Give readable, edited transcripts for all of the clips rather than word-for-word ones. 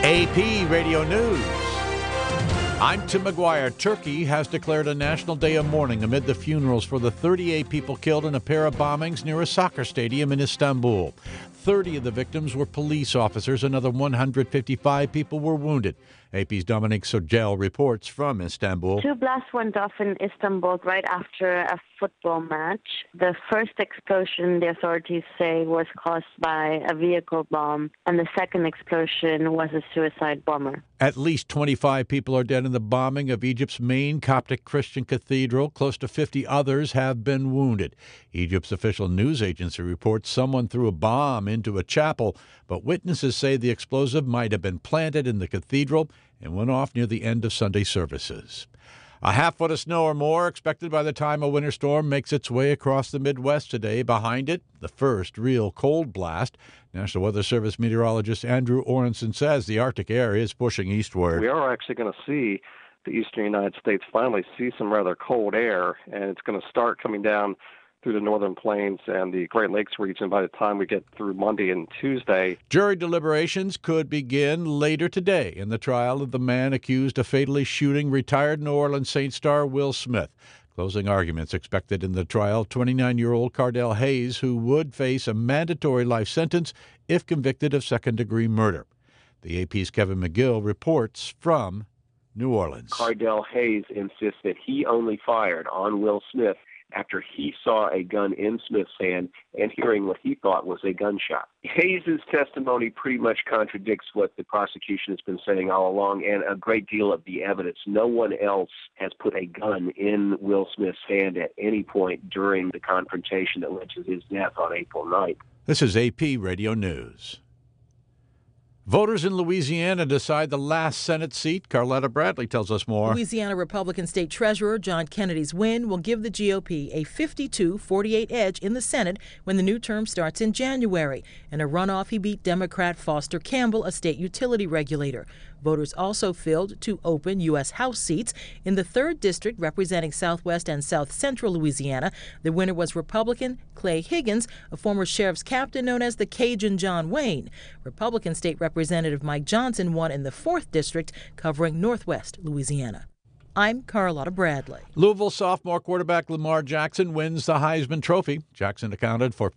AP Radio News. I'm Tim McGuire. Turkey has declared a national day of mourning amid the funerals for the 38 people killed in a pair of bombings near a soccer stadium in Istanbul. 30 of the victims were police officers. Another 155 people were wounded. AP's Dominique Sogel reports from Istanbul. Two blasts went off in Istanbul right after a football match. The first explosion, the authorities say, was caused by a vehicle bomb, and the second explosion was a suicide bomber. At least 25 people are dead in the bombing of Egypt's main Coptic Christian cathedral. Close to 50 others have been wounded. Egypt's official news agency reports someone threw a bomb into a chapel, but witnesses say the explosive might have been planted in the cathedral and went off near the end of Sunday services. A half foot of snow or more expected by the time a winter storm makes its way across the Midwest today. Behind it, the first real cold blast. National Weather Service meteorologist Andrew Orenson says the Arctic air is pushing eastward. We are actually going to see the eastern United States finally see some rather cold air, and it's going to start coming down through the northern plains and the Great Lakes region by the time we get through Monday and Tuesday. Jury deliberations could begin later today in the trial of the man accused of fatally shooting retired New Orleans Saints star Will Smith. Closing arguments expected in the trial. 29-year-old Cardell Hayes, who would face a mandatory life sentence if convicted of second-degree murder. The AP's Kevin McGill reports from New Orleans. Cardell Hayes insists that he only fired on Will Smith after he saw a gun in Smith's hand and hearing what he thought was a gunshot. Hayes' testimony pretty much contradicts what the prosecution has been saying all along, and a great deal of the evidence. No one else has put a gun in Will Smith's hand at any point during the confrontation that led to his death on April 9th. This is AP Radio News. Voters in Louisiana decide the last Senate seat. Carlotta Bradley tells us more. Louisiana Republican State Treasurer John Kennedy's win will give the GOP a 52-48 edge in the Senate when the new term starts in January. In a runoff, he beat Democrat Foster Campbell, a state utility regulator. Voters also filled two open U.S. House seats. In the 3rd District, representing Southwest and South Central Louisiana, the winner was Republican Clay Higgins, a former sheriff's captain known as the Cajun John Wayne. Republican State Representative Mike Johnson won in the 4th District, covering Northwest Louisiana. I'm Carlotta Bradley. Louisville sophomore quarterback Lamar Jackson wins the Heisman Trophy. Jackson accounted for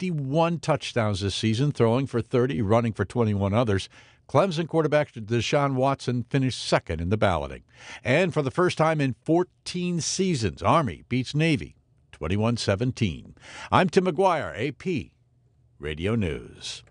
51 touchdowns this season, throwing for 30, running for 21 others. Clemson quarterback Deshaun Watson finished second in the balloting. And for the first time in 14 seasons, Army beats Navy 21-17. I'm Tim McGuire, AP Radio News.